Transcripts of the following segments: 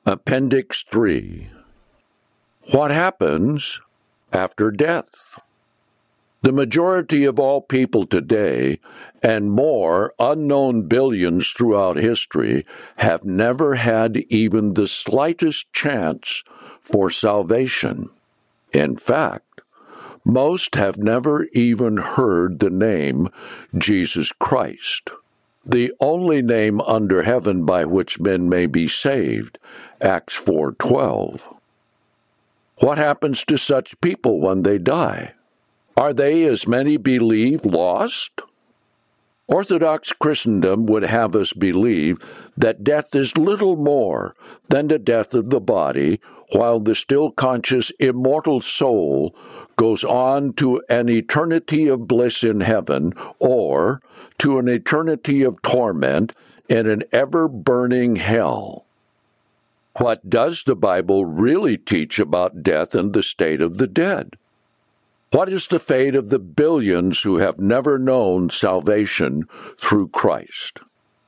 Appendix 3. What happens after death? The majority of all people today, and more unknown billions throughout history, have never had even the slightest chance for salvation. In fact, most have never even heard the name Jesus Christ, the only name under heaven by which men may be saved, Acts 4:12. What happens to such people when they die? Are they, as many believe, lost? Orthodox Christendom would have us believe that death is little more than the death of the body, while the still conscious immortal soul goes on to an eternity of bliss in heaven, or to an eternity of torment in an ever-burning hell. What does the Bible really teach about death and the state of the dead? What is the fate of the billions who have never known salvation through Christ?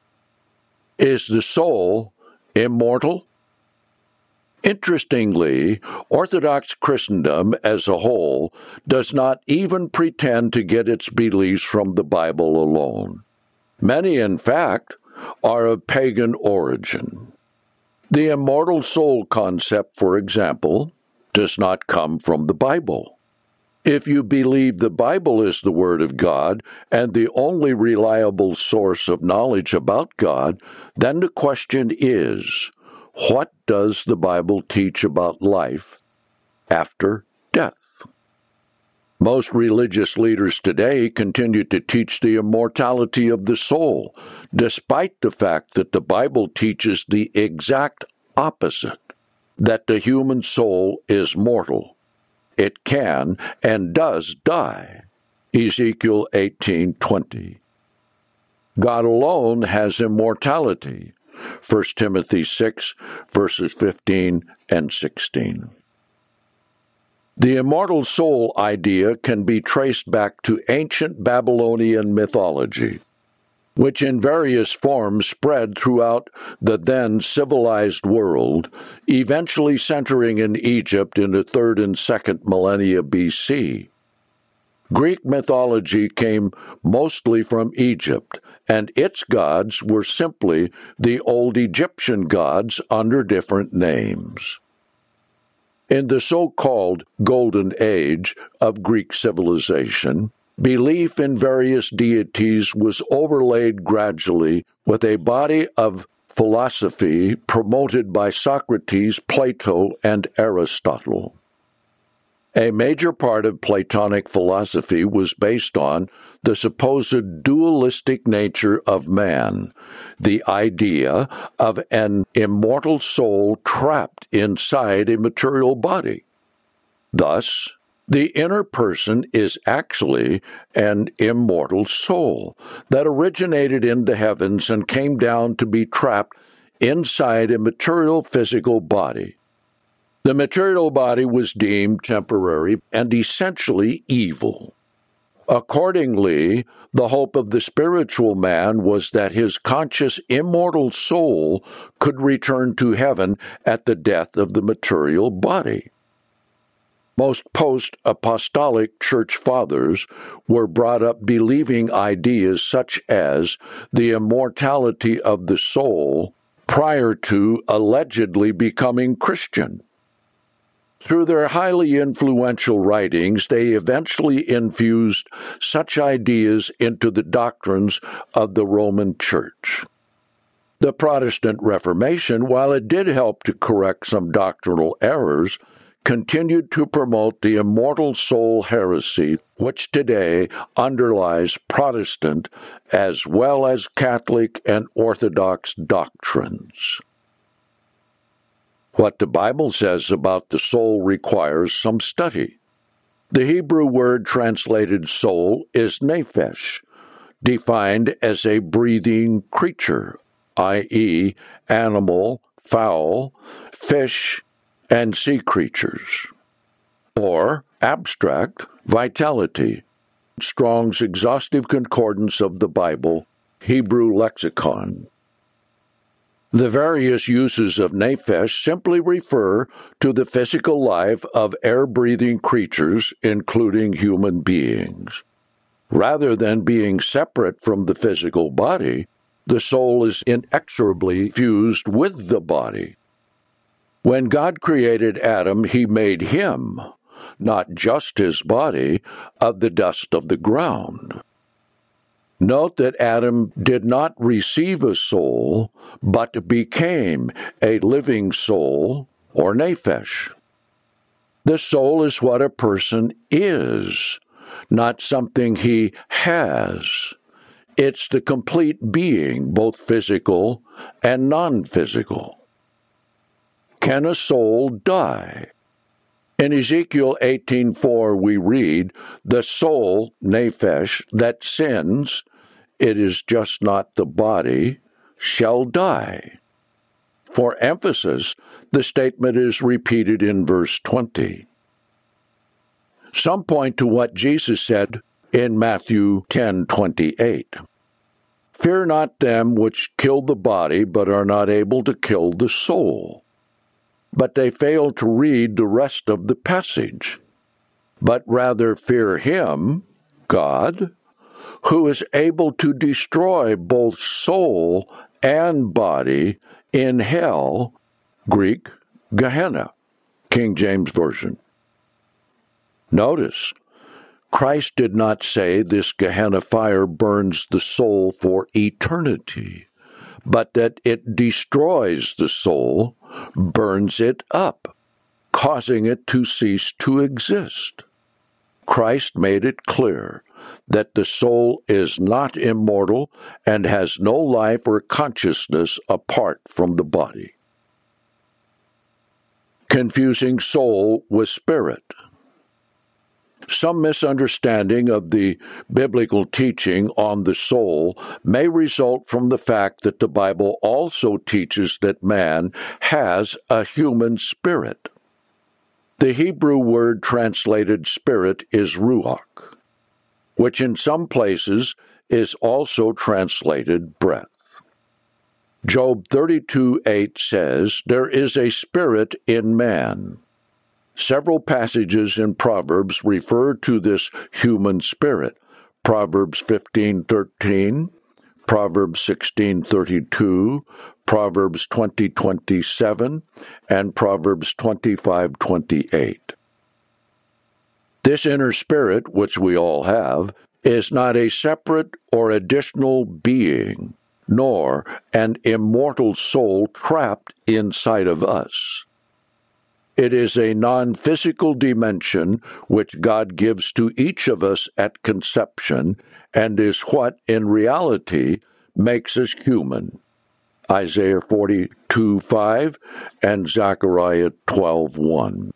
Is the soul immortal? Interestingly, Orthodox Christendom as a whole does not even pretend to get its beliefs from the Bible alone. Many, in fact, are of pagan origin. The immortal soul concept, for example, does not come from the Bible. If you believe the Bible is the Word of God and the only reliable source of knowledge about God, then the question is, what does the Bible teach about life after death? Most religious leaders today continue to teach the immortality of the soul, despite the fact that the Bible teaches the exact opposite, that the human soul is mortal. It can and does die. Ezekiel 18:20. God alone has immortality. 1 Timothy 6, verses 15 and 16. The immortal soul idea can be traced back to ancient Babylonian mythology, which in various forms spread throughout the then civilized world, eventually centering in Egypt in the 3rd and 2nd millennia BC. Greek mythology came mostly from Egypt, and its gods were simply the old Egyptian gods under different names. In the so-called Golden Age of Greek civilization, belief in various deities was overlaid gradually with a body of philosophy promoted by Socrates, Plato, and Aristotle. A major part of Platonic philosophy was based on the supposed dualistic nature of man, the idea of an immortal soul trapped inside a material body. Thus, the inner person is actually an immortal soul that originated in the heavens and came down to be trapped inside a material physical body. The material body was deemed temporary and essentially evil. Accordingly, the hope of the spiritual man was that his conscious immortal soul could return to heaven at the death of the material body. Most post-apostolic church fathers were brought up believing ideas such as the immortality of the soul prior to allegedly becoming Christian. Through their highly influential writings, they eventually infused such ideas into the doctrines of the Roman Church. The Protestant Reformation, while it did help to correct some doctrinal errors, continued to promote the immortal soul heresy, which today underlies Protestant as well as Catholic and Orthodox doctrines. What the Bible says about the soul requires some study. The Hebrew word translated soul is nephesh, defined as a breathing creature, i.e., animal, fowl, fish, and sea creatures. Or abstract, vitality, Strong's Exhaustive Concordance of the Bible, Hebrew Lexicon. The various uses of nephesh simply refer to the physical life of air-breathing creatures, including human beings. Rather than being separate from the physical body, the soul is inexorably fused with the body. When God created Adam, he made him, not just his body, of the dust of the ground. Note that Adam did not receive a soul, but became a living soul, or nephesh. The soul is what a person is, not something he has. It's the complete being, both physical and non-physical. Can a soul die? In Ezekiel 18:4 we read, "The soul, nephesh, that sins, it is just not the body, shall die." For emphasis, the statement is repeated in verse 20. Some point to what Jesus said in Matthew 10:28. "Fear not them which kill the body, but are not able to kill the soul." But they fail to read the rest of the passage. "But rather fear him," God, "who is able to destroy both soul and body in hell," Greek, Gehenna, King James Version. Notice, Christ did not say this Gehenna fire burns the soul for eternity, but that it destroys the soul, burns it up, causing it to cease to exist. Christ made it clear that the soul is not immortal and has no life or consciousness apart from the body. Confusing soul with spirit. Some misunderstanding of the biblical teaching on the soul may result from the fact that the Bible also teaches that man has a human spirit. The Hebrew word translated spirit is ruach, which in some places is also translated breath. Job 32:8 says, "There is a spirit in man." Several passages in Proverbs refer to this human spirit. Proverbs 15:13, Proverbs 16:32, Proverbs 20:27, and Proverbs 25:28. This inner spirit, which we all have, is not a separate or additional being, nor an immortal soul trapped inside of us. It is a non-physical dimension which God gives to each of us at conception and is what, in reality, makes us human. Isaiah 42:5 and Zechariah 12:1.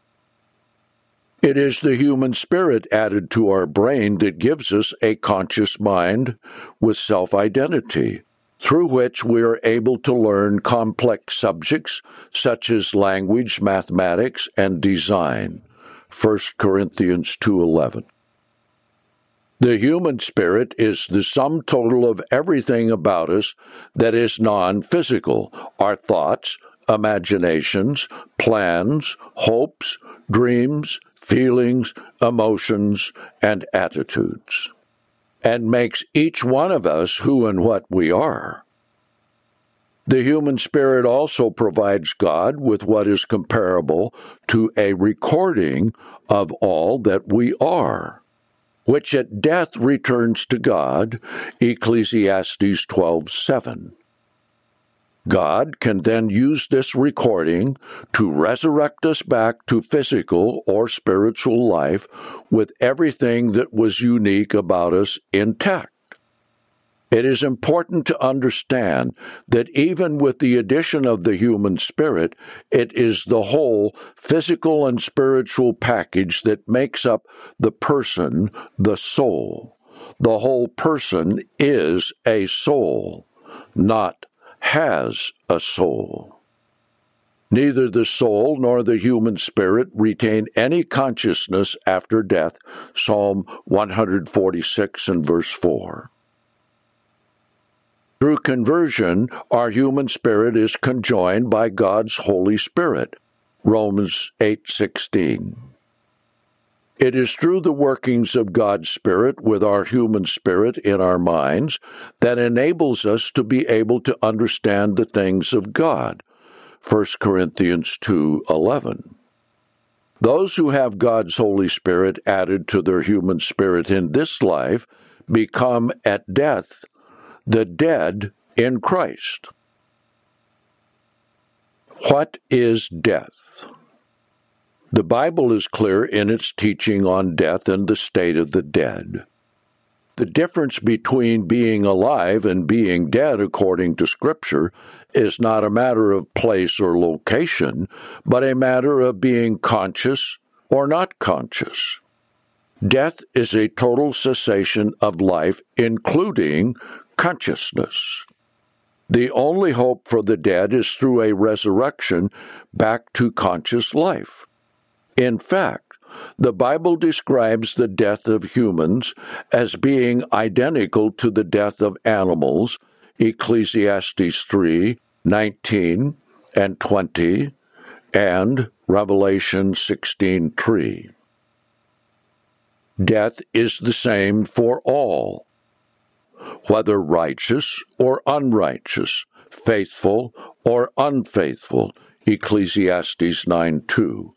It is the human spirit added to our brain that gives us a conscious mind with self-identity, through which we are able to learn complex subjects such as language, mathematics, and design. 1 Corinthians 2:11. The human spirit is the sum total of everything about us that is non-physical, our thoughts, imaginations, plans, hopes, dreams, feelings, emotions, and attitudes, and makes each one of us who and what we are. The human spirit also provides God with what is comparable to a recording of all that we are, which at death returns to God, Ecclesiastes 12:7. God can then use this recording to resurrect us back to physical or spiritual life with everything that was unique about us intact. It is important to understand that even with the addition of the human spirit, it is the whole physical and spiritual package that makes up the person, the soul. The whole person is a soul, not has a soul. Neither the soul nor the human spirit retain any consciousness after death, Psalm 146 and verse 4. Through conversion, our human spirit is conjoined by God's Holy Spirit. Romans 8:16. It is through the workings of God's Spirit with our human spirit in our minds that enables us to be able to understand the things of God. 1 Corinthians 2:11. Those who have God's Holy Spirit added to their human spirit in this life become at death the dead in Christ. What is death? The Bible is clear in its teaching on death and the state of the dead. The difference between being alive and being dead, according to Scripture, is not a matter of place or location, but a matter of being conscious or not conscious. Death is a total cessation of life, including consciousness. The only hope for the dead is through a resurrection back to conscious life. In fact, the Bible describes the death of humans as being identical to the death of animals, Ecclesiastes 3:19 and 20, and Revelation 16:3. Death is the same for all, whether righteous or unrighteous, faithful or unfaithful, Ecclesiastes 9:2.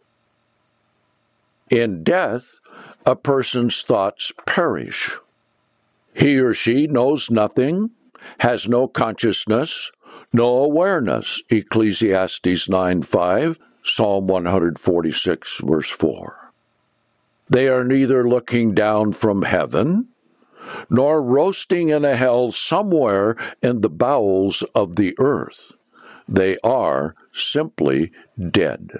In death, a person's thoughts perish. He or she knows nothing, has no consciousness, no awareness, Ecclesiastes 9:5, Psalm 146, verse 4. They are neither looking down from heaven, nor roasting in a hell somewhere in the bowels of the earth. They are simply dead.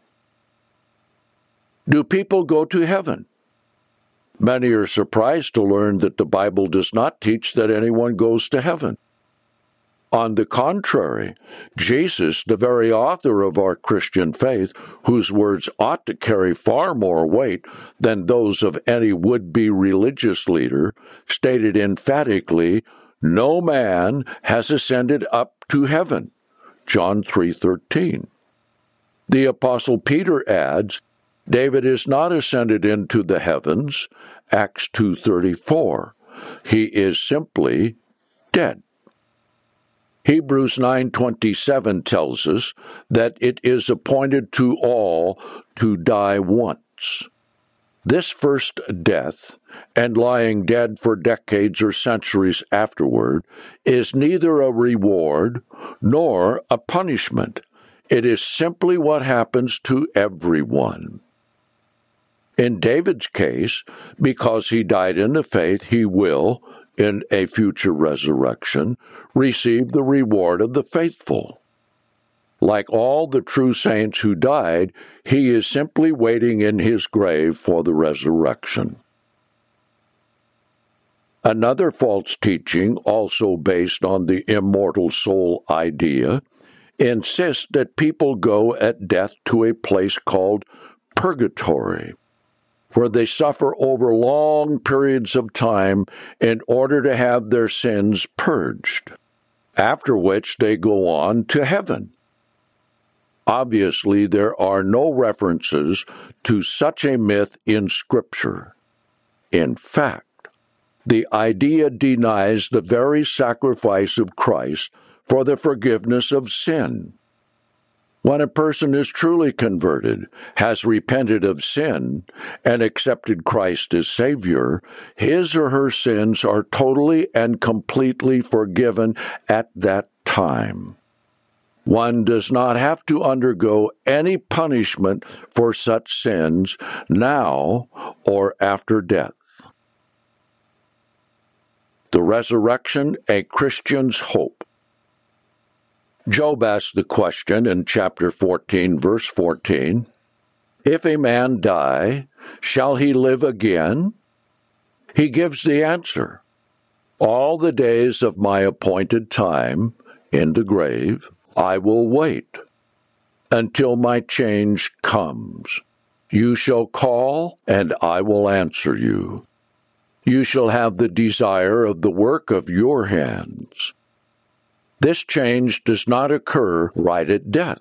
Do people go to heaven? Many are surprised to learn that the Bible does not teach that anyone goes to heaven. On the contrary, Jesus, the very author of our Christian faith, whose words ought to carry far more weight than those of any would-be religious leader, stated emphatically, "No man has ascended up to heaven," John 3:13. The Apostle Peter adds, David is not ascended into the heavens, Acts 2:34. He is simply dead. Hebrews 9:27 tells us that it is appointed to all to die once. This first death, and lying dead for decades or centuries afterward, is neither a reward nor a punishment. It is simply what happens to everyone. In David's case, because he died in the faith, he will, in a future resurrection, receive the reward of the faithful. Like all the true saints who died, he is simply waiting in his grave for the resurrection. Another false teaching, also based on the immortal soul idea, insists that people go at death to a place called purgatory, where they suffer over long periods of time in order to have their sins purged, after which they go on to heaven. Obviously, there are no references to such a myth in Scripture. In fact, the idea denies the very sacrifice of Christ for the forgiveness of sin. When a person is truly converted, has repented of sin, and accepted Christ as Savior, his or her sins are totally and completely forgiven at that time. One does not have to undergo any punishment for such sins now or after death. The resurrection, a Christian's hope. Job asked the question in chapter 14, verse 14, "If a man die, shall he live again?" He gives the answer, "All the days of my appointed time in the grave, I will wait until my change comes. You shall call, and I will answer you. You shall have the desire of the work of your hands. This change does not occur right at death.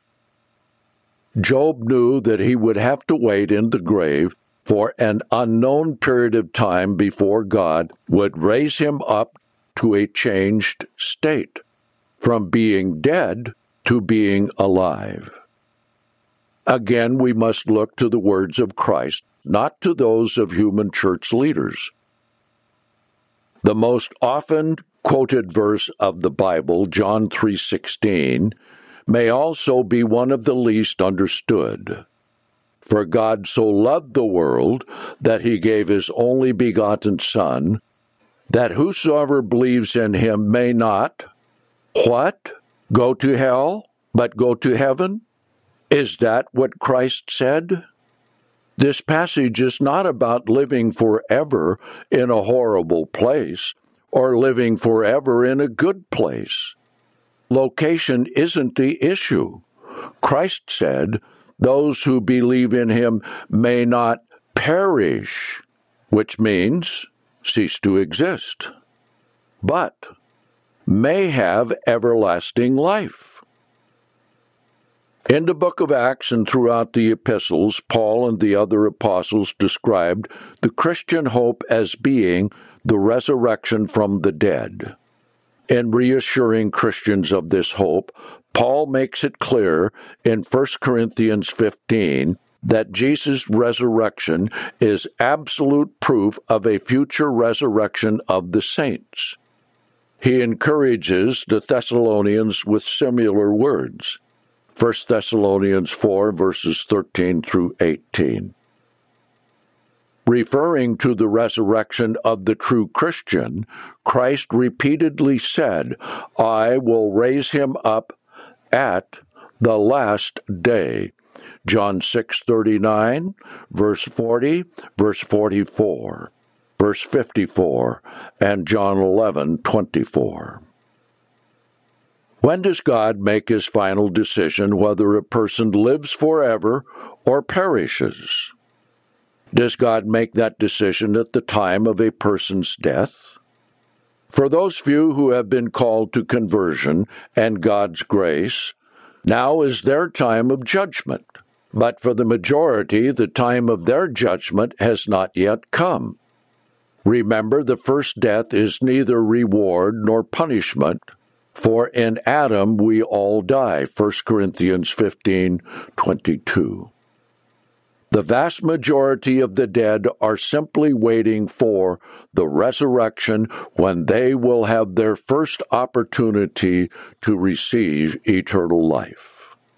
Job knew that he would have to wait in the grave for an unknown period of time before God would raise him up to a changed state, from being dead to being alive. Again, we must look to the words of Christ, not to those of human church leaders. The most often quoted verse of the Bible, John 3:16, may also be one of the least understood. For God so loved the world that he gave his only begotten Son, that whosoever believes in him may not, what? Go to hell, but go to heaven? Is that what Christ said? This passage is not about living forever in a horrible place or living forever in a good place. Location isn't the issue. Christ said, those who believe in him may not perish, which means cease to exist, but may have everlasting life. In the book of Acts and throughout the epistles, Paul and the other apostles described the Christian hope as being the resurrection from the dead. In reassuring Christians of this hope, Paul makes it clear in 1 Corinthians 15 that Jesus' resurrection is absolute proof of a future resurrection of the saints. He encourages the Thessalonians with similar words. 1 Thessalonians 4, verses 13 through 18. Referring to the resurrection of the true Christian, Christ repeatedly said, I will raise him up at the last day. John 6:39, verse 40, verse 44, verse 54, and John 11:24. When does God make his final decision whether a person lives forever or perishes? Does God make that decision at the time of a person's death? For those few who have been called to conversion and God's grace, now is their time of judgment. But for the majority, the time of their judgment has not yet come. Remember, the first death is neither reward nor punishment, for in Adam we all die, 1 Corinthians 15:22. The vast majority of the dead are simply waiting for the resurrection when they will have their first opportunity to receive eternal life.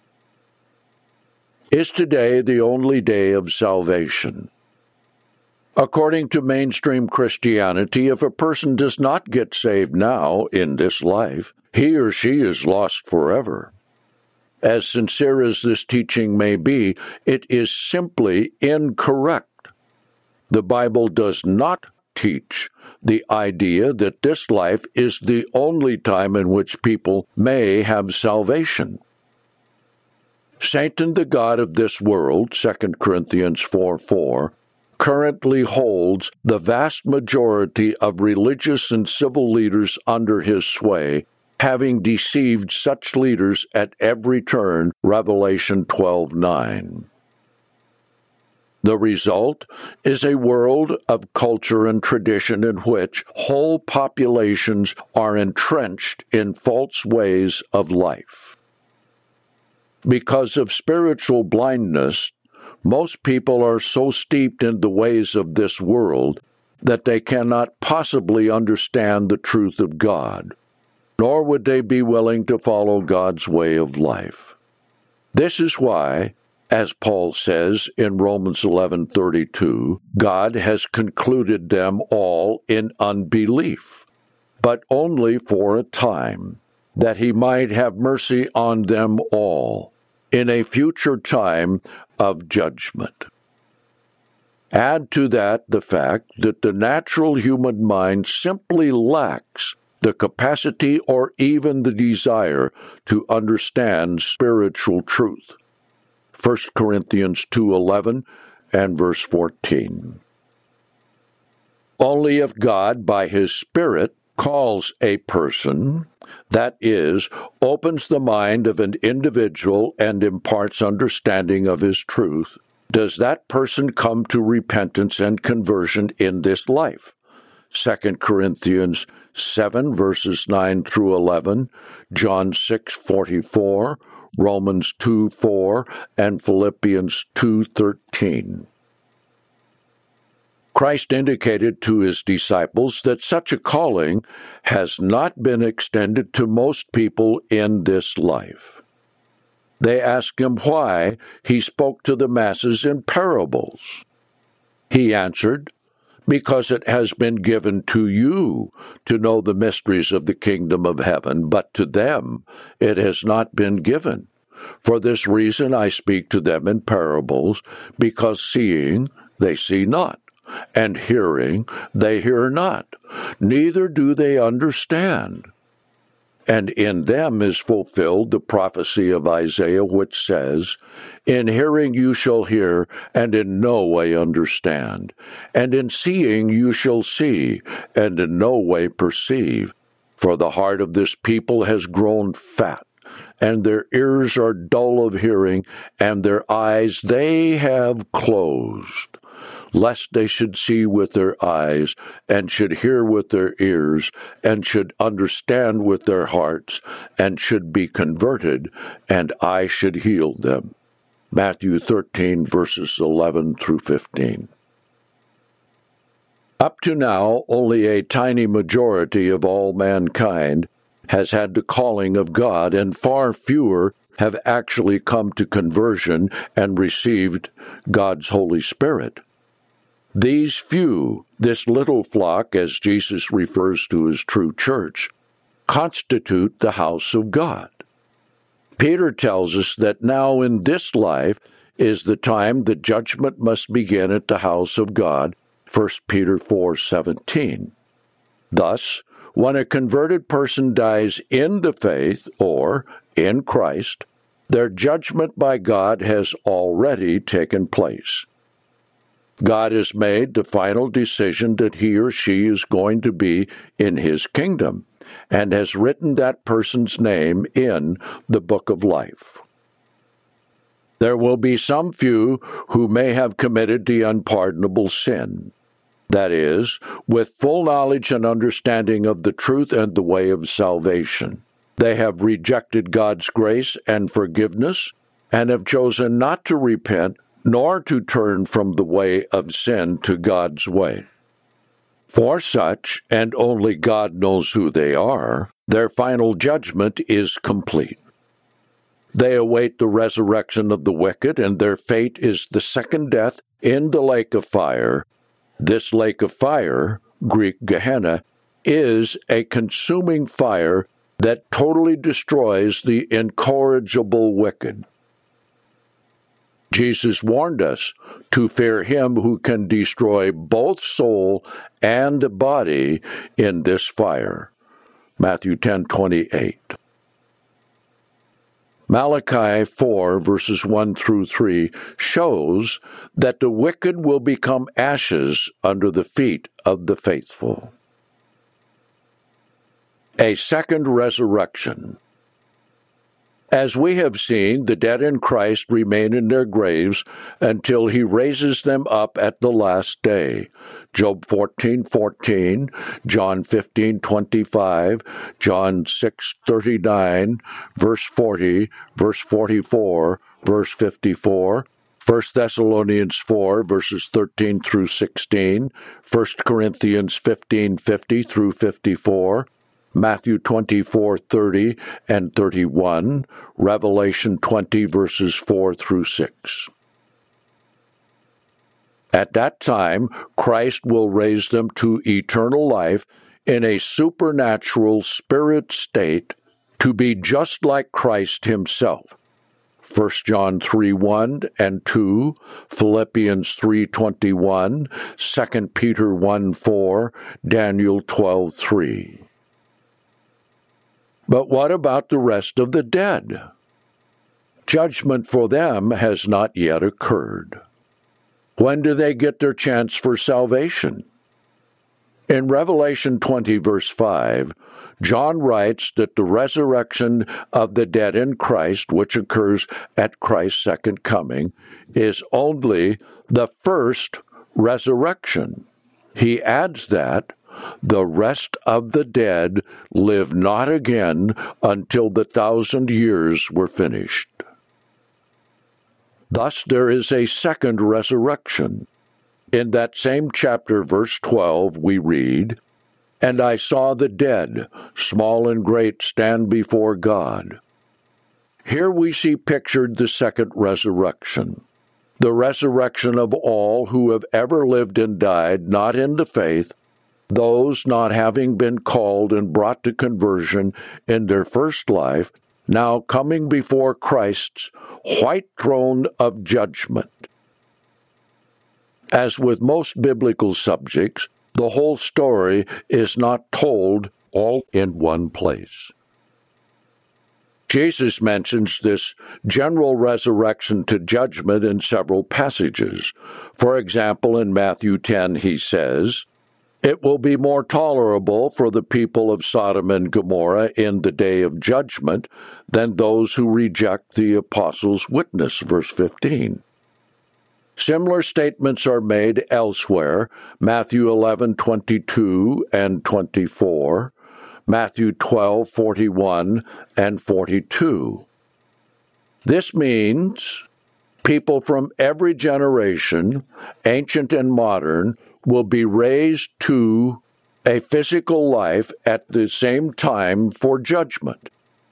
Is today the only day of salvation? According to mainstream Christianity, if a person does not get saved now in this life, he or she is lost forever. As sincere as this teaching may be, it is simply incorrect. The Bible does not teach the idea that this life is the only time in which people may have salvation. Satan, the god of this world, 2 Corinthians 4:4, currently holds the vast majority of religious and civil leaders under his sway, having deceived such leaders at every turn, Revelation 12:9. The result is a world of culture and tradition in which whole populations are entrenched in false ways of life. Because of spiritual blindness, most people are so steeped in the ways of this world that they cannot possibly understand the truth of God, nor would they be willing to follow God's way of life. This is why, as Paul says in Romans 11:32, God has concluded them all in unbelief, but only for a time, that he might have mercy on them all in a future time of judgment. Add to that the fact that the natural human mind simply lacks the capacity or even the desire to understand spiritual truth. 1 Corinthians 2:11 and verse 14. Only if God, by his Spirit, calls a person, That is, opens the mind of an individual and imparts understanding of his truth, does that person come to repentance and conversion in this life? 2 Corinthians 7, verses 9 through 11, John 6:44, Romans 2:4, and Philippians 2:13. Christ indicated to his disciples that such a calling has not been extended to most people in this life. They asked him why he spoke to the masses in parables. He answered, "Because it has been given to you to know the mysteries of the kingdom of heaven, but to them it has not been given. For this reason I speak to them in parables, because seeing they see not, and hearing they hear not, neither do they understand. And in them is fulfilled the prophecy of Isaiah, which says, In hearing you shall hear, and in no way understand. And in seeing you shall see, and in no way perceive. For the heart of this people has grown fat, and their ears are dull of hearing, and their eyes they have closed, lest they should see with their eyes, and should hear with their ears, and should understand with their hearts, and should be converted, and I should heal them." Matthew 13, verses 11 through 15. Up to now, only a tiny majority of all mankind has had the calling of God, and far fewer have actually come to conversion and received God's Holy Spirit. These few, this little flock, as Jesus refers to his true church, constitute the house of God. Peter tells us that now in this life is the time the judgment must begin at the house of God, 1 Peter 4:17. Thus, when a converted person dies in the faith, or in Christ, their judgment by God has already taken place. God has made the final decision that he or she is going to be in his kingdom, and has written that person's name in the book of life. There will be some few who may have committed the unpardonable sin. That is, with full knowledge and understanding of the truth and the way of salvation. They have rejected God's grace and forgiveness, and have chosen not to repent, nor to turn from the way of sin to God's way. For such, and only God knows who they are, their final judgment is complete. They await the resurrection of the wicked, and their fate is the second death in the lake of fire. This lake of fire, Greek Gehenna, is a consuming fire that totally destroys the incorrigible wicked. Jesus warned us to fear him who can destroy both soul and body in this fire. Matthew 10:28. Malachi 4, verses 1 through 3, shows that the wicked will become ashes under the feet of the faithful. A second resurrection. As we have seen, the dead in Christ remain in their graves until he raises them up at the last day. Job 14:14, John 15:25, John 6:39, verse 40, verse 44, verse 54, 1 Thessalonians 4, verses 13 through 16, 1 Corinthians 15:50 through 54, Matthew 24:30 and 31, Revelation 20, verses 4 through 6. At that time, Christ will raise them to eternal life in a supernatural spirit state to be just like Christ himself. 1 John 3:1 and 2, Philippians 3:21, 2 Peter 1:4, Daniel 12:3. But what about the rest of the dead? Judgment for them has not yet occurred. When do they get their chance for salvation? In Revelation 20, verse 5, John writes that the resurrection of the dead in Christ, which occurs at Christ's second coming, is only the first resurrection. He adds that the rest of the dead live not again until the 1,000 years were finished. Thus there is a second resurrection. In that same chapter, verse 12, we read, "And I saw the dead, small and great, stand before God." Here we see pictured the second resurrection, the resurrection of all who have ever lived and died not in the faith, those not having been called and brought to conversion in their first life, now coming before Christ's white throne of judgment. As with most biblical subjects, the whole story is not told all in one place. Jesus mentions this general resurrection to judgment in several passages. For example, in Matthew 10, he says, "It will be more tolerable for the people of Sodom and Gomorrah in the day of judgment than those who reject the apostles' witness," verse 15. Similar statements are made elsewhere, Matthew 11:22 and 24, Matthew 12:41 and 42. This means people from every generation, ancient and modern, will be raised to a physical life at the same time for judgment.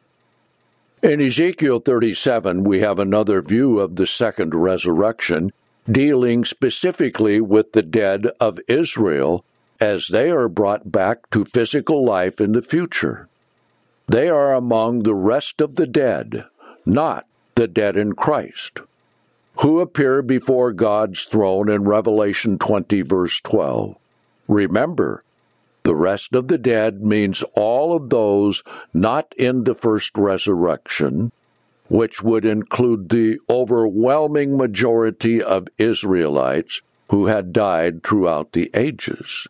In Ezekiel 37, we have another view of the second resurrection, dealing specifically with the dead of Israel as they are brought back to physical life in the future. They are among the rest of the dead, not the dead in Christ, who appear before God's throne in Revelation 20, verse 12. Remember, the rest of the dead means all of those not in the first resurrection, which would include the overwhelming majority of Israelites who had died throughout the ages.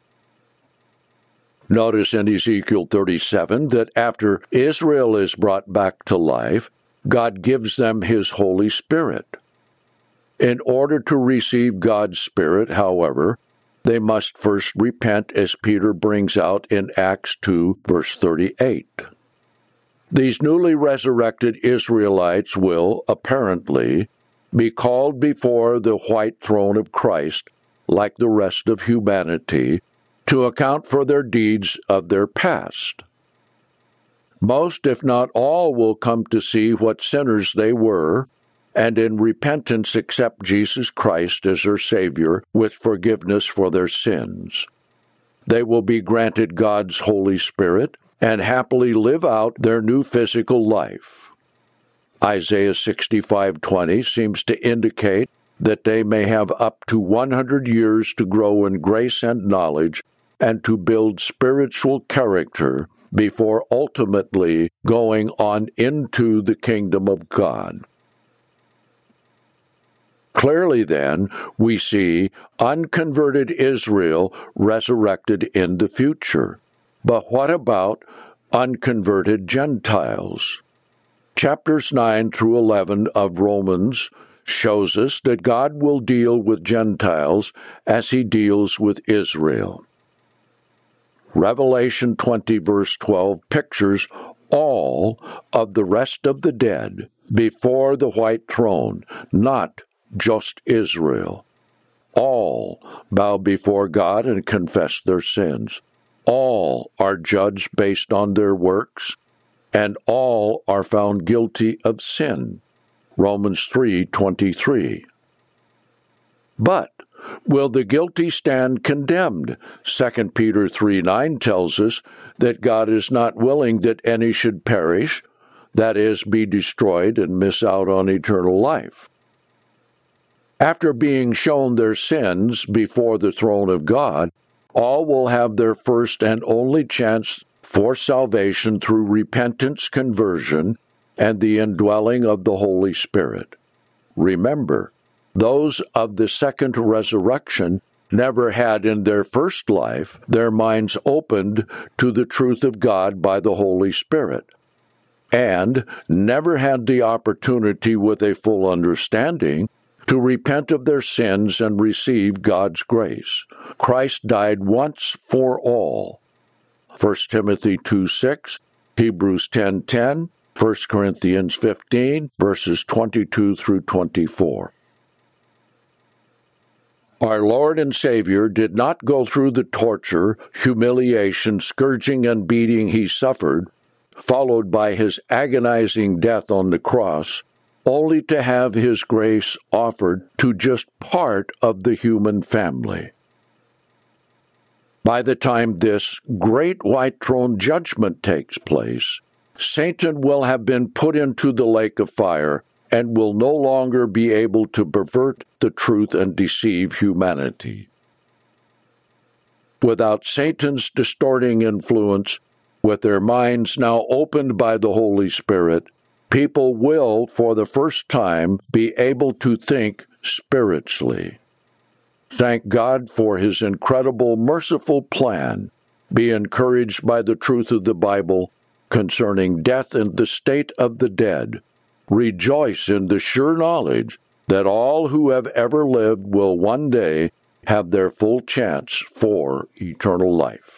Notice in Ezekiel 37 that after Israel is brought back to life, God gives them His Holy Spirit. In order to receive God's Spirit, however, they must first repent, as Peter brings out in Acts 2, verse 38. These newly resurrected Israelites will, apparently, be called before the white throne of Christ, like the rest of humanity, to account for their deeds of their past. Most, if not all, will come to see what sinners they were, and in repentance accept Jesus Christ as their Savior with forgiveness for their sins. They will be granted God's Holy Spirit and happily live out their new physical life. Isaiah 65:20 seems to indicate that they may have up to 100 years to grow in grace and knowledge and to build spiritual character before ultimately going on into the kingdom of God. Clearly, then, we see unconverted Israel resurrected in the future. But what about unconverted Gentiles? Chapters 9 through 11 of Romans shows us that God will deal with Gentiles as He deals with Israel. Revelation 20, verse 12, pictures all of the rest of the dead before the white throne, not just Israel. All bow before God and confess their sins. All are judged based on their works, and all are found guilty of sin. Romans 3:23. But will the guilty stand condemned? 2 Peter 3:9 tells us that God is not willing that any should perish, that is, be destroyed and miss out on eternal life. After being shown their sins before the throne of God, all will have their first and only chance for salvation through repentance, conversion, and the indwelling of the Holy Spirit. Remember, those of the second resurrection never had in their first life their minds opened to the truth of God by the Holy Spirit, and never had the opportunity with a full understanding to repent of their sins and receive God's grace. Christ died once for all. 1 Timothy 2:6, Hebrews 10:10, 1 Corinthians 15, verses 22 through 24. Our Lord and Savior did not go through the torture, humiliation, scourging, and beating he suffered, followed by his agonizing death on the cross, only to have his grace offered to just part of the human family. By the time this great white throne judgment takes place, Satan will have been put into the lake of fire and will no longer be able to pervert the truth and deceive humanity. Without Satan's distorting influence, with their minds now opened by the Holy Spirit, people will, for the first time, be able to think spiritually. Thank God for His incredible, merciful plan. Be encouraged by the truth of the Bible concerning death and the state of the dead. Rejoice in the sure knowledge that all who have ever lived will one day have their full chance for eternal life.